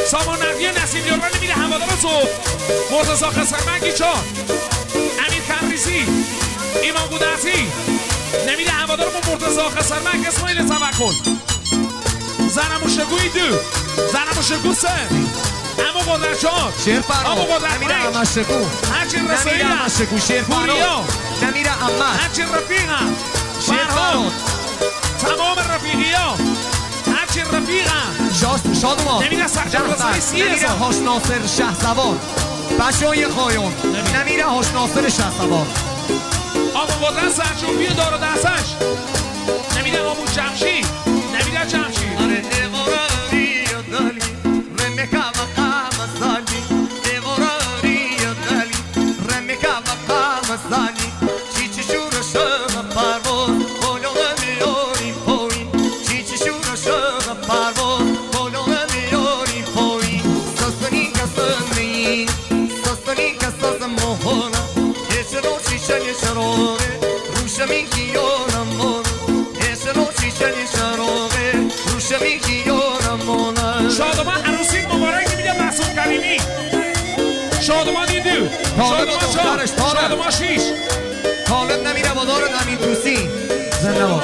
سامان نقیه نسیم یاران نمیره هوادار تو مرتضی خسرمنگی چان امیر کمریزی ایمان گودرتی نمیره هوادار با مرتضی خسرمنگ اسماعیل توکل زنمو شگوی دو زنمو شگو سه امو قدرتشان شیر فرا نمیره همه شگو هرچی رسایی نمیره همه شگو شیر فرا نمیره همه هرچی رفیقم شیر فرا تمام رفیقی ها هرچی رفیقم شادومان نمیره سرجم رسایی سیه نمیره هاش ناصر شه سوار بچهای خایون نمیره هاش ناصر شه سوار آمو قدرت سرچوبی دار و دستش نمیره آمو جمشید نمیره جمشید آره دیواراری و دالی رمکا و قامزالی دیواراری و دالی رمکا و قامزالی چی شور شغل پرواز بلوغ میاری پایین چی شور شغل پرواز بلوغ میاری پایین سستنی کسنی سستنی کساز موهانا هیچ رو چیشن شراره روش میگیارم مانا هیچ رو چیشن شراره روش میگیارم مانا شادمان عروسی مبارک میده محسوب کریمی شادمان دیدو شادمان چار شادمان شیش طالب نمیره بادار نمید دوستی زنده باد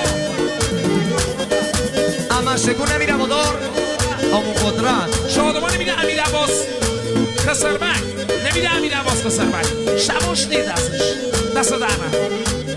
اما شکو نمیره بادار امو قدرت شادمان نمیده امیر عباس خسرمنگ نمیده امیر عباس خسرمنگ شباش دید دستش دست درمه